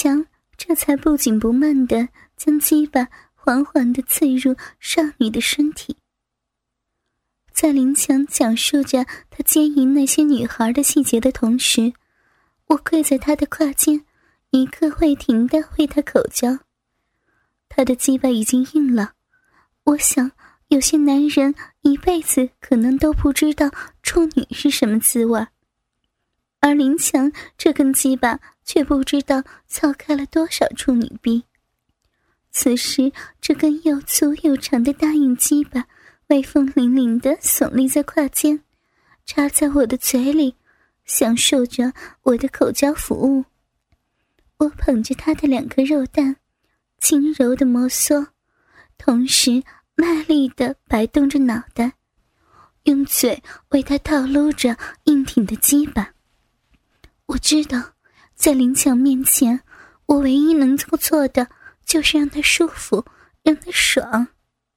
强这才不紧不慢地将鸡巴缓缓地刺入少女的身体。在林强讲述着他奸淫那些女孩的细节的同时，我跪在他的胯间，一刻未停地为他口交。他的鸡巴已经硬了，我想有些男人一辈子可能都不知道处女是什么滋味，而林强这根鸡巴却不知道操开了多少处女逼。此时这根又粗又长的大硬鸡巴威风凛凛地耸立在胯间，插在我的嘴里，享受着我的口交服务。我捧着他的2颗肉蛋，轻柔地摩挲，同时卖力地摆动着脑袋，用嘴为他套撸着硬挺的鸡巴。我知道在林强面前，我唯一能够做的就是让他舒服，让他爽。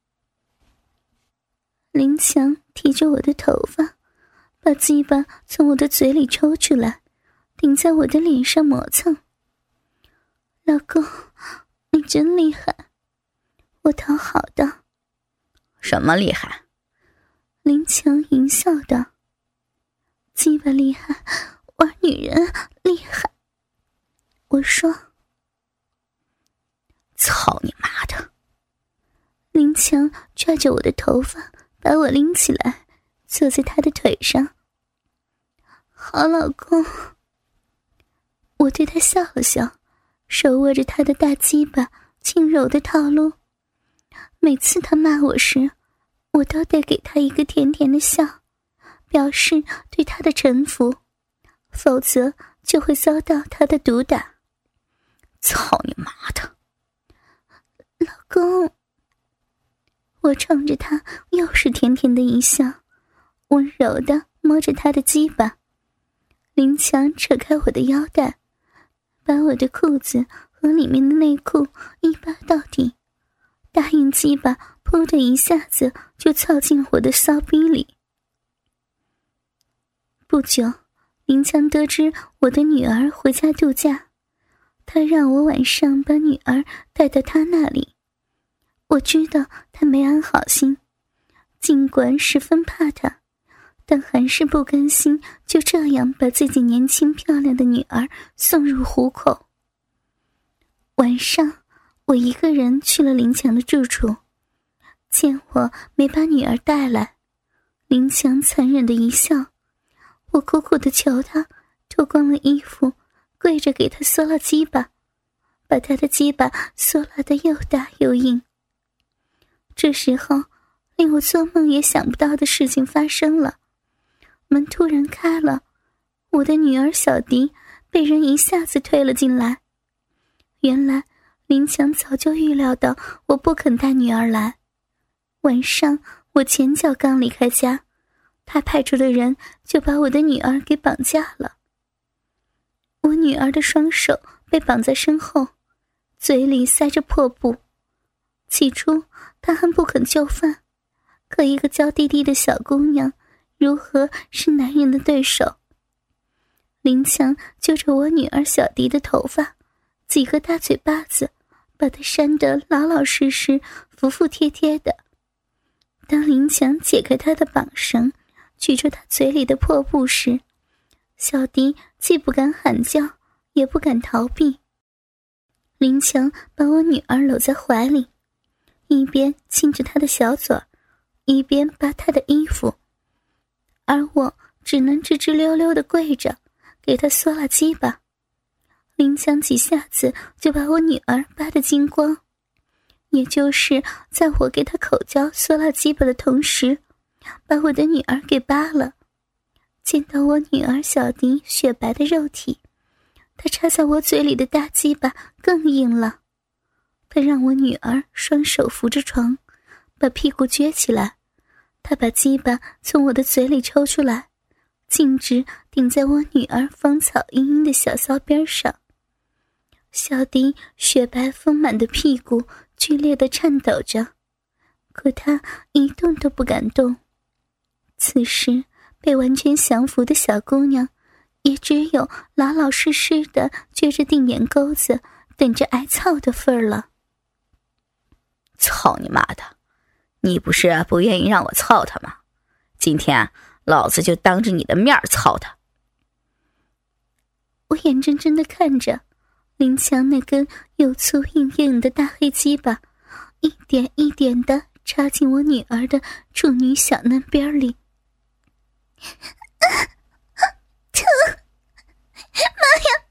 林强提着我的头发，把鸡巴从我的嘴里抽出来，顶在我的脸上磨蹭。老公，你真厉害，我讨好的。 什么厉害？ 林强淫笑道。鸡巴厉害，玩女人厉害。我说。 操你妈的！ 林强抓着我的头发，把我拎起来，坐在他的腿上。好老公。我对他笑了笑，手握着他的大鸡巴，轻柔的套路。每次他骂我时，我都得给他一个甜甜的笑，表示对他的臣服，否则就会遭到他的毒打。 操你妈的！ 老公。我冲着他又是甜甜的一笑，温柔地摸着他的鸡巴。林强扯开我的腰带，把我的裤子和里面的内裤一扒到底，大硬鸡巴噗的一下子就操进我的骚逼里。不久，林强得知我的女儿回家度假，他让我晚上把女儿带到他那里。我知道他没安好心，尽管十分怕他，但还是不甘心就这样把自己年轻漂亮的女儿送入虎口。晚上，我一个人去了林强的住处，见我没把女儿带来，林强残忍的一笑，我苦苦地求他脱光了衣服，跪着给他缩了鸡巴，把他的鸡巴缩拉得又大又硬。这时候，令我做梦也想不到的事情发生了。门突然开了，我的女儿小迪被人一下子推了进来。原来林强早就预料到我不肯带女儿来。晚上我前脚刚离开家，他派出的人就把我的女儿给绑架了。我女儿的双手被绑在身后，嘴里塞着破布。起初她还不肯就范，可一个娇滴滴的小姑娘如何是男人的对手？林强揪着我女儿小迪的头发，几个大嘴巴子把她扇得老老实实服服帖帖的。当林强解开她的绑绳，取出她嘴里的破布时，小迪既不敢喊叫，也不敢逃避。林强把我女儿搂在怀里，一边亲着她的小嘴，一边扒她的衣服，而我只能直直溜溜地跪着，给她缩了鸡巴。林强几下子就把我女儿扒得精光，也就是在我给她口交缩了鸡巴的同时，把我的女儿给扒了。见到我女儿小迪雪白的肉体，他插在我嘴里的大鸡巴更硬了。他让我女儿双手扶着床，把屁股撅起来，他把鸡巴从我的嘴里抽出来，径直顶在我女儿芳草茵茵的小骚边上。小迪雪白丰满的屁股剧烈地颤抖着，可她一动都不敢动。此时被完全降服的小姑娘也只有老老实实地撅着定眼钩子等着挨操的份儿了。 操你妈的！你不是不愿意让我操他吗？今天老子就当着你的面操他。 我眼睁睁地看着林强那根又粗硬硬的大黑鸡巴一点一点地插进我女儿的处女小嫩边里。疼！妈呀！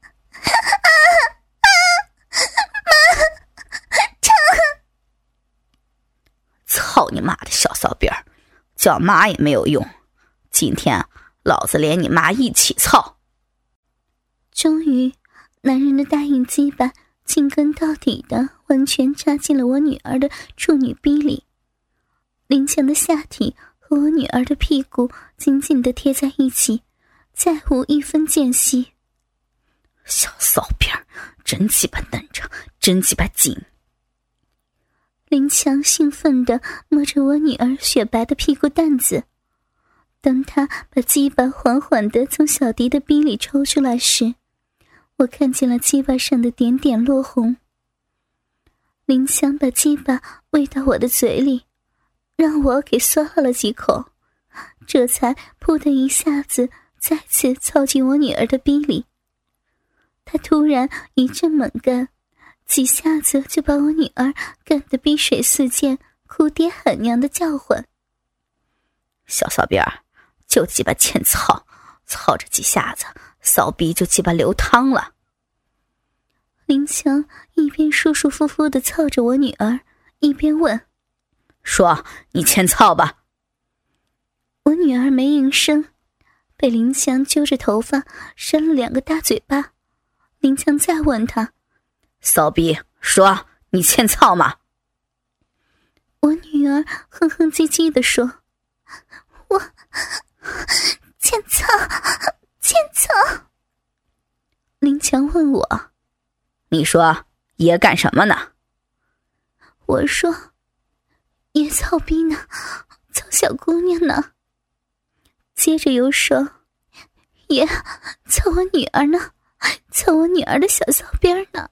操你妈的小骚逼儿，叫妈也没有用，今天老子连你妈一起操。 终于，男人的大硬鸡巴进根到底的完全插进了我女儿的处女逼里，林强的下体和我女儿的屁股紧紧地贴在一起，再无一分间隙。 小骚逼儿，真鸡巴嫩着，真鸡巴紧。 林强兴奋地摸着我女儿雪白的屁股蛋子，当他把鸡巴缓缓地从小迪的逼里抽出来时，我看见了鸡巴上的点点落红。林强把鸡巴喂到我的嘴里，让我给嗦了几口，这才噗的一下子再次操进我女儿的逼里。他突然一阵猛干，几下子就把我女儿干得逼水四溅，哭爹喊娘的叫唤。 小骚逼儿，就鸡巴欠操，操着几下子，骚逼就鸡巴流汤了。 林强一边舒舒服服地操着我女儿，一边问： 说你欠操吧。 我女儿没应声，被林强揪着头发扇了2个大嘴巴。林强再问她： 骚逼，说你欠操吗？ 我女儿哼哼唧唧地说：我欠操，欠操。林强问我： 你说爷干什么呢？ 我说：爷操逼呢，操小姑娘呢。接着又说：爷操我女儿呢，操我女儿的小骚边呢。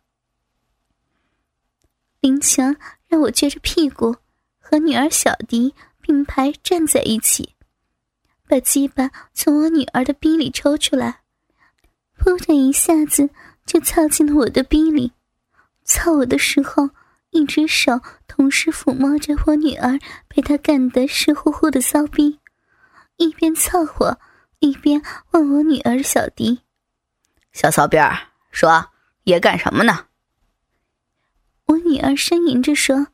林强让我撅着屁股和女儿小迪并排站在一起，把鸡巴从我女儿的逼里抽出来，噗的一下子就操进了我的逼里。操我的时候，一只手同时抚摸着我女儿被他干得湿乎乎的骚逼，一边操我，一边问我女儿小迪： 小骚逼儿，说爷干什么呢？ 我女儿呻吟着说：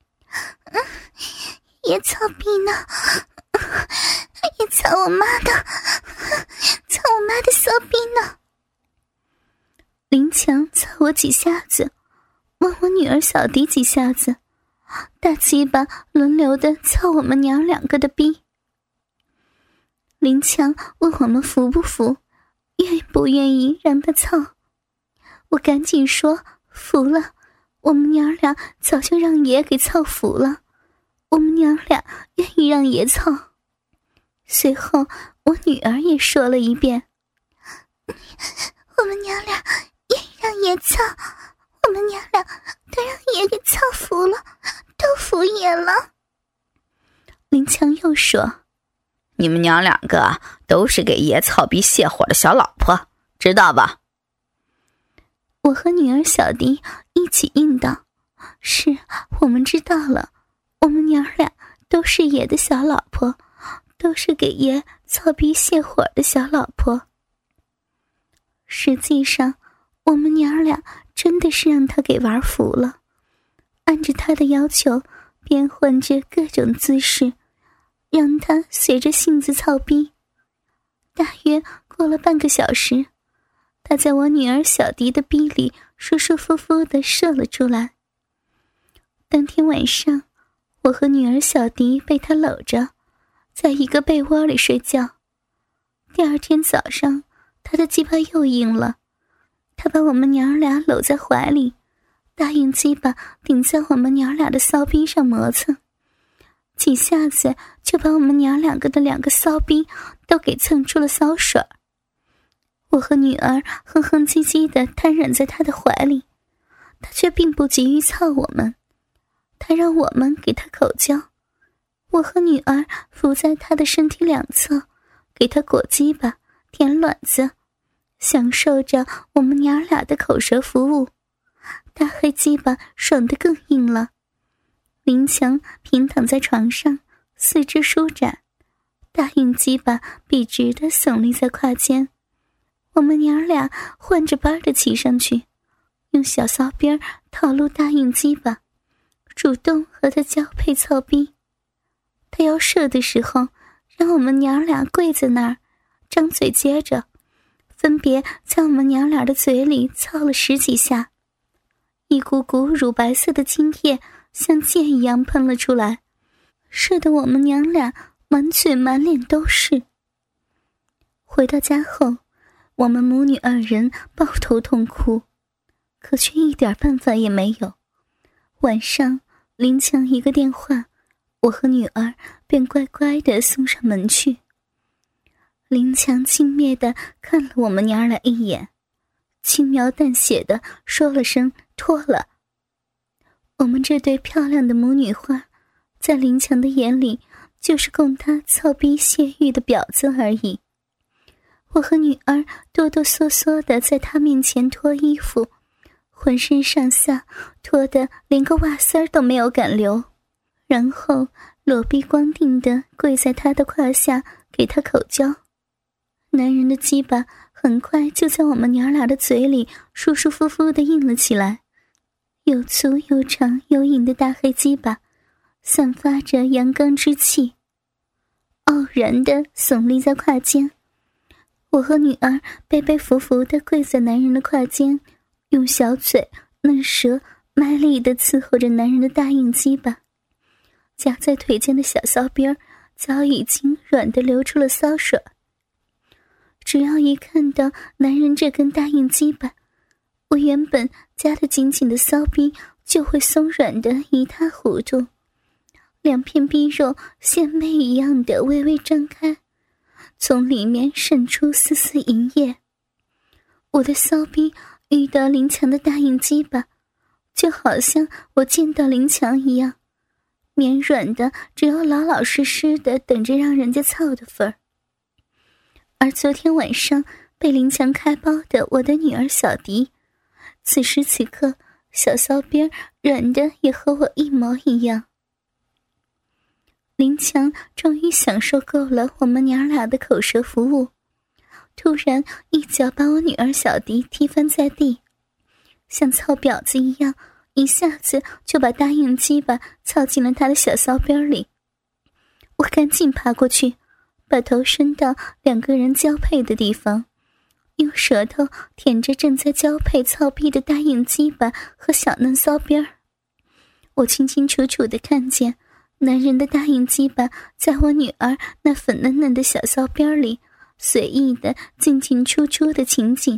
爷操逼呢，爷操我妈的，操我妈的骚逼呢。林强操我几下子，问我女儿小迪几下子，大鸡巴轮流的操我们娘2个的逼。林强问我们服不服，愿不愿意让他操。我赶紧说服了，我们娘俩早就让爷给操服了，我们娘俩愿意让爷操。随后我女儿也说了一遍：我们娘俩愿意让爷操，我们娘俩都让爷给操服了，都服爷了。林强又说： 你们娘2个都是给爷操逼泄火的小老婆，知道吧？ 我和女儿小迪一起应道：是，我们知道了，我们娘俩都是爷的小老婆，都是给爷操逼泄火的小老婆。实际上我们娘俩真的是让他给玩服了，按着他的要求变换着各种姿势，让他随着性子操逼。大约过了半个小时，他在我女儿小迪的逼里舒舒服服地射了出来。当天晚上，我和女儿小迪被他搂着，在一个被窝里睡觉。第二天早上，他的鸡巴又硬了，他把我们娘俩搂在怀里，大硬鸡巴顶在我们娘俩的骚逼上磨蹭，几下子就把我们娘2个的2个骚逼都给蹭出了骚水。我和女儿哼哼唧唧地瘫软在他的怀里， 他却并不急于操我们，他让我们给他口交。我和女儿伏在他的身体两侧，给他裹鸡巴、舔卵子，享受着我们娘儿俩的口舌服务。大黑鸡巴爽得更硬了。林强平躺在床上，四肢舒展，大硬鸡巴笔直地耸立在胯间。我们娘儿俩换着班地骑上去，用小骚边套路大硬鸡巴，主动和他交配操逼。他要射的时候，让我们娘儿俩跪在那儿，张嘴接着，分别在我们娘俩的嘴里操了10几下。一股股乳白色的精液像箭一样喷了出来，射得我们娘俩满嘴满脸都是。回到家后，我们母女2人抱头痛哭，可却一点办法也没有。晚上林强一个电话，我和女儿便乖乖地送上门去。林强轻蔑地看了我们娘儿俩一眼，轻描淡写地说了声脱了。我们这对漂亮的母女花，在林强的眼里就是供他操逼泄欲的婊子而已。我和女儿哆哆嗦嗦地在他面前脱衣服，浑身上下脱得连个袜丝儿都没有敢留，然后裸臂光腚地跪在他的胯下给他口交。男人的鸡巴很快就在我们娘俩的嘴里舒舒服服地硬了起来，又粗又长又硬的大黑鸡巴散发着阳刚之气，傲然地耸立在胯间。我和女儿背背服服地跪在男人的胯间，用小嘴嫩舌卖力地伺候着男人的大硬鸡巴，夹在腿间的小骚边早已经软得流出了骚水。只要一看到男人这根大硬鸡巴，我原本夹得紧紧的骚逼就会松软得一塌糊涂，2片逼肉献媚一样的微微张开，从里面渗出丝丝银液。我的骚逼遇到林强的大硬鸡巴，就好像我见到林强一样，绵软的只有老老实实的等着让人家操的份儿。而昨天晚上被林强开包的我的女儿小迪，此时此刻小骚边软的也和我一模一样。林强终于享受够了我们娘俩的口舌服务，突然一脚把我女儿小迪踢翻在地，像操婊子一样，一下子就把大硬鸡巴操进了他的小骚边里。我赶紧爬过去，把头伸到2个人交配的地方，用舌头舔着正在交配操逼的大硬鸡巴和小嫩骚边。我清清楚楚地看见男人的大硬鸡巴在我女儿那粉嫩嫩的小骚边里随意的进进出出的情景。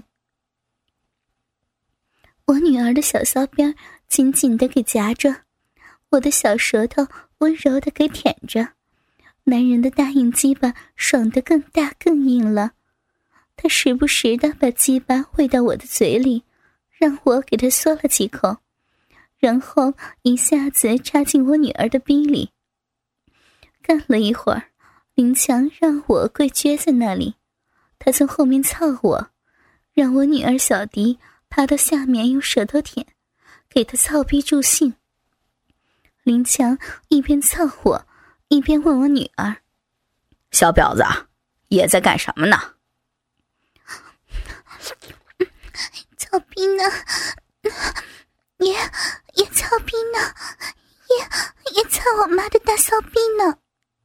我女儿的小骚边紧紧地给夹着，我的小舌头温柔地给舔着，男人的大硬鸡巴爽得更大更硬了。他时不时地把鸡巴喂到我的嘴里，让我给他嗦了几口，然后一下子插进我女儿的逼里。干了一会儿，林强让我跪撅在那里，他从后面操我，让我女儿小迪爬到下面用舌头舔，给他操逼助兴。林强一边操我，一边问我女儿：“ 小婊子，也在干什么呢？”“ 操逼呢，也操逼呢，也操我妈的大骚逼呢。”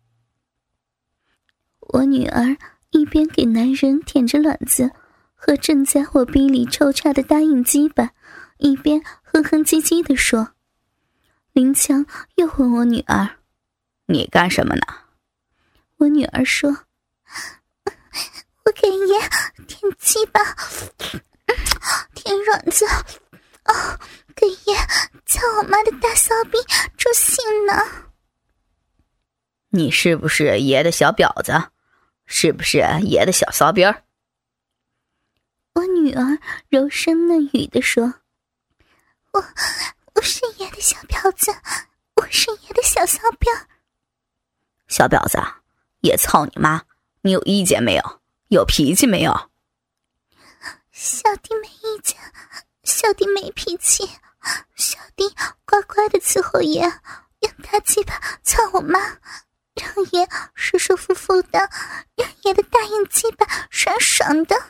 我女儿一边给男人舔着卵子和正在我逼里抽插的大硬鸡巴，一边哼哼唧唧地说。林强又问我女儿：“ 你干什么呢？” 我女儿说：“我给爷舔鸡巴，舔卵子，给爷操我妈的大骚逼助兴呢。”“ 你是不是爷的小婊子？是不是爷的小骚边儿？” 我女儿柔声嫩语地说：“ 我是爷的小婊子，我是爷的小骚婊。 小婊子，也操你妈！你有意见没有？有脾气没有？ 小弟没意见，小弟没脾气，小弟乖乖的伺候爷，用大鸡巴操我妈，让爷舒舒服服的，让爷的大硬鸡巴爽爽的。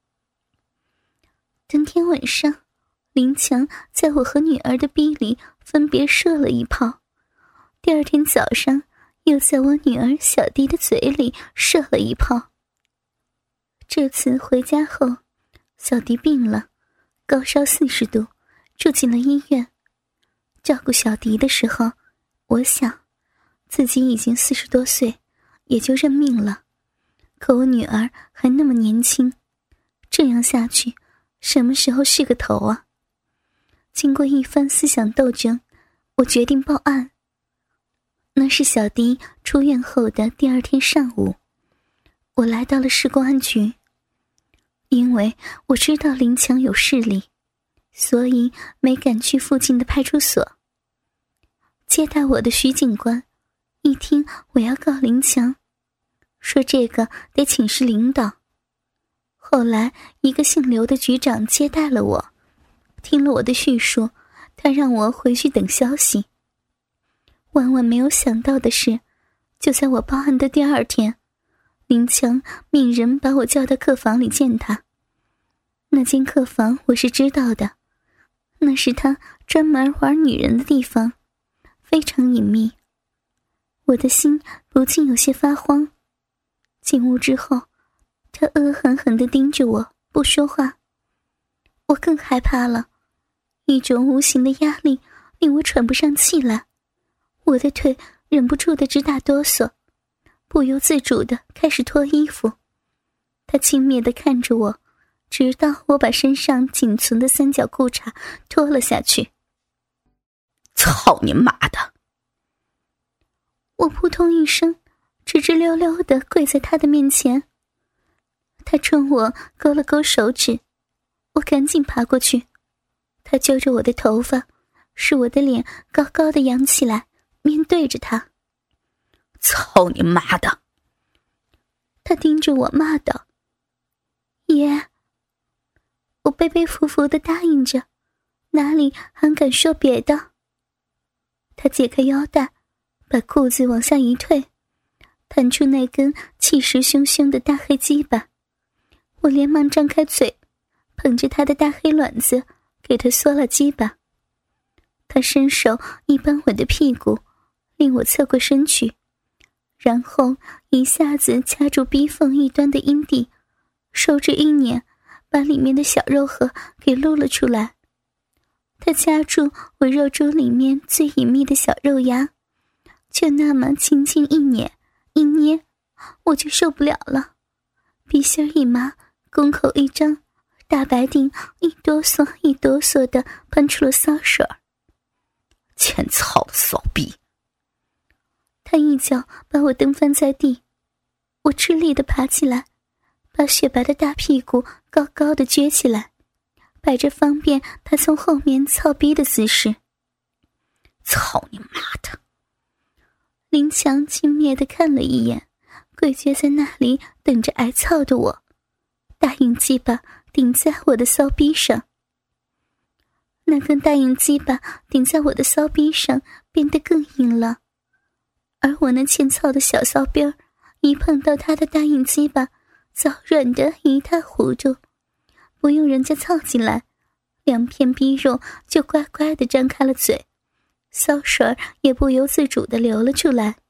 当天晚上，林强在我和女儿的逼里分别射了一炮，第二天早上又在我女儿小弟的嘴里射了一炮。这次回家后，小弟病了，高烧40度，住进了医院。照顾小弟的时候，我想自己已经40多岁，也就认命了。可我女儿还那么年轻，这样下去什么时候是个头啊？经过一番思想斗争，我决定报案。那是小弟出院后的第二天上午，我来到了市公安局。因为我知道林强有势力，所以没敢去附近的派出所。接待我的徐警官一听我要告林强，说这个得请示领导。后来一个姓刘的局长接待了我，听了我的叙述，他让我回去等消息。万万没有想到的是，就在我报案的第二天，林强命人把我叫到客房里见他。那间客房我是知道的，那是他专门玩女人的地方，非常隐秘。我的心不禁有些发慌。进屋之后，他恶狠狠地盯着我，不说话。我更害怕了，一种无形的压力令我喘不上气来，我的腿忍不住地直打哆嗦，不由自主地开始脱衣服。他轻蔑地看着我，直到我把身上仅存的3角裤衩脱了下去。 操你妈的！ 我扑通一声，直直溜溜地跪在他的面前。他冲我勾了勾手指，我赶紧爬过去。他揪着我的头发，使我的脸高高的扬起来，面对着他。 操你妈的！ 他盯着我骂道：爷！我悲悲服服地答应着，哪里还敢说别的。他解开腰带，把裤子往下一退，弹出那根气势汹汹的大黑鸡巴。我连忙张开嘴，捧着他的大黑卵子给他缩了鸡巴。他伸手一扳我的屁股，令我侧过身去，然后一下子掐住逼缝一端的阴蒂，手指一捻，把里面的小肉核给撸了出来。他夹住我肉珠里面最隐秘的小肉芽，就那么轻轻一捻一捏，我就受不了了，鼻心一麻，宫口一张，大白腚一哆嗦一哆嗦地喷出了骚水儿。 欠操的骚逼！ 他一脚把我蹬翻在地，我吃力地爬起来，把雪白的大屁股高高地撅起来，摆着方便他从后面操逼的姿势。 操你妈的！ 林强轻蔑地看了一眼跪撅在那里等着挨操的我，大硬鸡巴顶在我的骚逼上。那根大硬鸡巴顶在我的骚逼上变得更硬了，而我那欠操的小骚逼一碰到他的大硬鸡巴，早软得一塌糊涂，不用人家操进来，2片逼肉就乖乖地张开了嘴，骚水也不由自主地流了出来。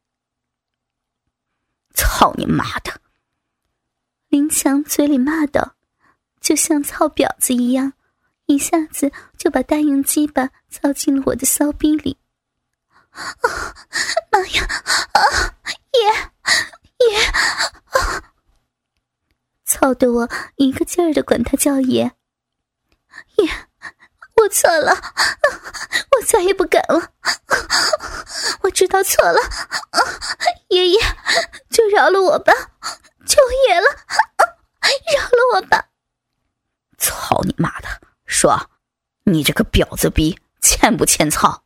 操你妈的！ 林强嘴里骂道，就像操婊子一样，一下子就把大硬鸡巴操进了我的骚逼里。妈呀！爷！操得我一个劲儿地管他叫爷。爷，我错了，我再也不敢了，我知道错了，爷爷，就饶了我吧，求爷了，饶了我吧。 操你妈的！说， 你这个婊子逼，欠不欠操？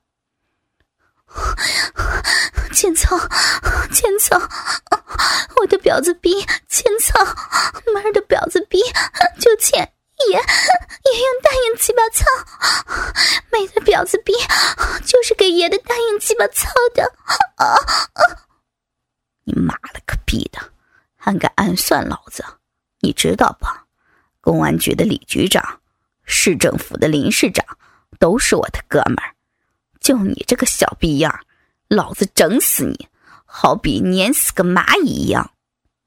欠操，欠操！我的婊子逼欠操，妈的婊子逼就欠也用大眼鸡巴操，妹的婊子逼就是给爷的大眼鸡巴操的。 你妈了个逼的，还敢暗算老子？你知道吧？公安局的李局长，市政府的林市长，都是我的哥们儿。就你这个小逼样，老子整死你，好比碾死个蚂蚁一样。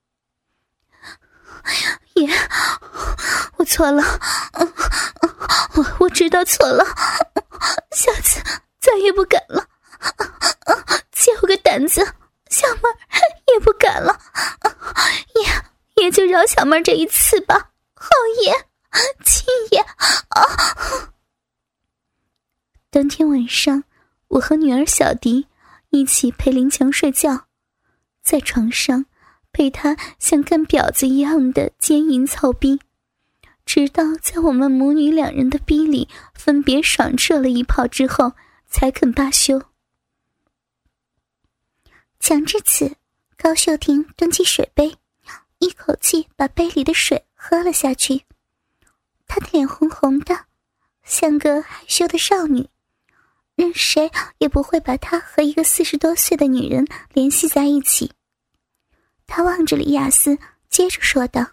爷，我错了，我知道错了，下次再也不敢了。借我个胆子，小妹儿也不敢了。爷就饶小妹儿这一次吧，好爷，亲爷。当天晚上，我和女儿小迪一起陪林强睡觉，在床上被他像干婊子一样的奸淫操逼，直到在我们母女两人的逼里分别爽射了一炮之后，才肯罢休。强至此，高秀婷端起水杯，一口气把杯里的水喝了下去。她的脸红红的，像个害羞的少女，任谁也不会把她和一个40多岁的女人联系在一起。她望着李雅思，接着说道：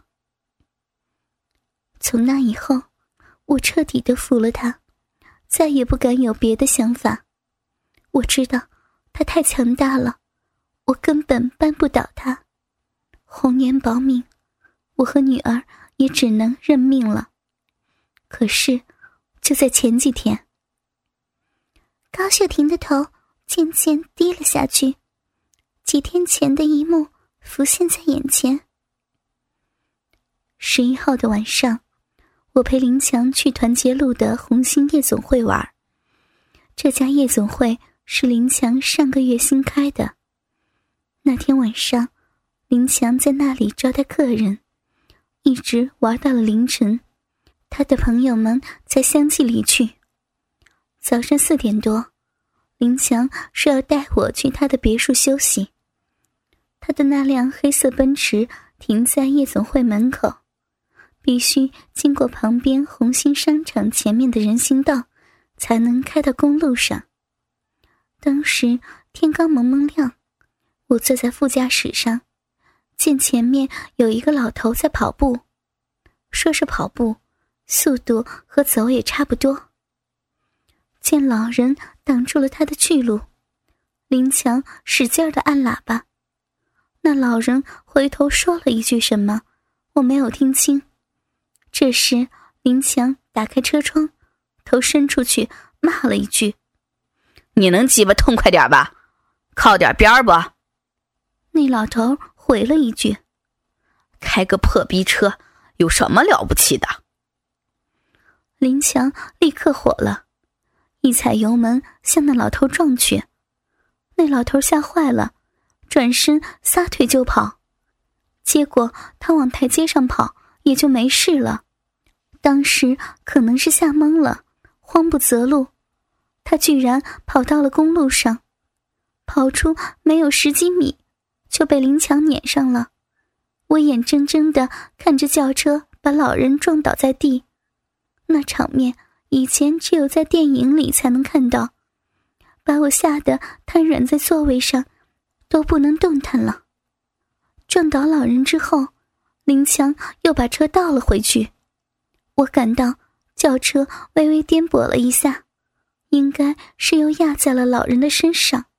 从那以后，我彻底地服了她，再也不敢有别的想法。我知道她太强大了，我根本扳不倒她。红颜薄命，我和女儿也只能认命了。可是就在前几天，高秀婷的头渐渐低了下去，几天前的一幕浮现在眼前。11号的晚上，我陪林强去团结路的红星夜总会玩。这家夜总会是林强上个月新开的。那天晚上，林强在那里招待客人，一直玩到了凌晨。他的朋友们才相继离去。早上4点多，林强说要带我去他的别墅休息。他的那辆黑色奔驰停在夜总会门口，必须经过旁边红星商场前面的人行道，才能开到公路上。当时天刚蒙蒙亮，我坐在副驾驶上，见前面有一个老头在跑步。说是跑步，速度和走也差不多。见老人挡住了他的去路，林强使劲地按喇叭。那老人回头说了一句什么，我没有听清。这时林强打开车窗，头伸出去骂了一句：你能鸡巴痛快点吧？靠点边儿不？那老头回了一句：开个破逼车有什么了不起的？林强立刻火了，一踩油门向那老头撞去。那老头吓坏了，转身撒腿就跑。结果他往台阶上跑，也就没事了。当时可能是吓懵了，慌不择路，他居然跑到了公路上，跑出没有10几米，就被林强撵上了。我眼睁睁地看着轿车把老人撞倒在地，那场面以前只有在电影里才能看到，把我吓得瘫软在座位上，都不能动弹了。撞倒老人之后，林强又把车倒了回去。我感到轿车微微颠簸了一下，应该是又压在了老人的身上。